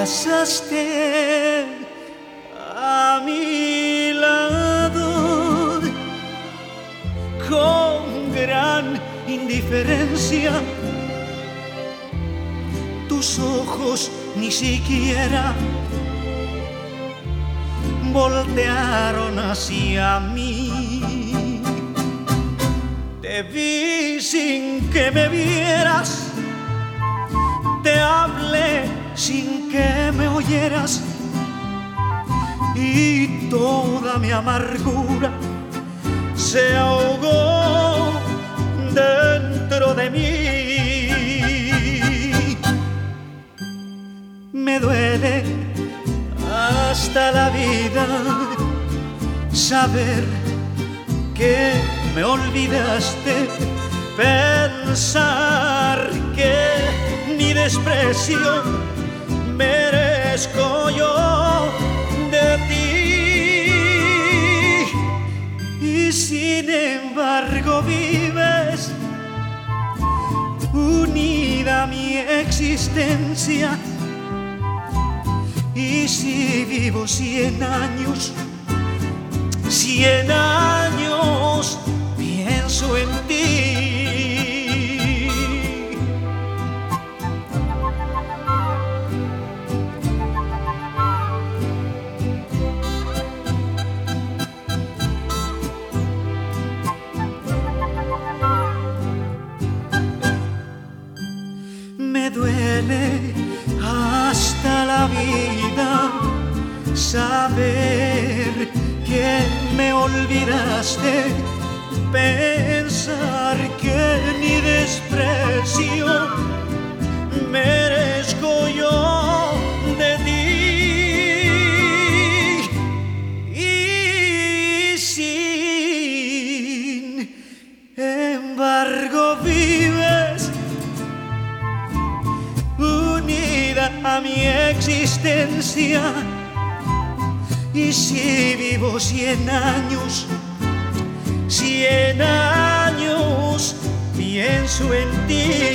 pasaste a mi lado con gran indiferencia. Tus ojos ni siquiera voltearon hacia mí. Te vi sin que me vieras, te hablé sin que me oyeras, y toda mi amargura se ahogó dentro de mí. Me duele hasta la vida saber que me olvidaste, pensar que ni desprecio merezco yo de ti. Y sin embargo vives unida a mi existencia. Y si vivo 100 años, 100 años pienso en ti. Me duele hasta la vida saber que me olvidaste, pensar que ni desprecio merezco yo de ti. Y sin embargo vives unida a mi existencia. Y si vivo 100 años, 100 años pienso en ti.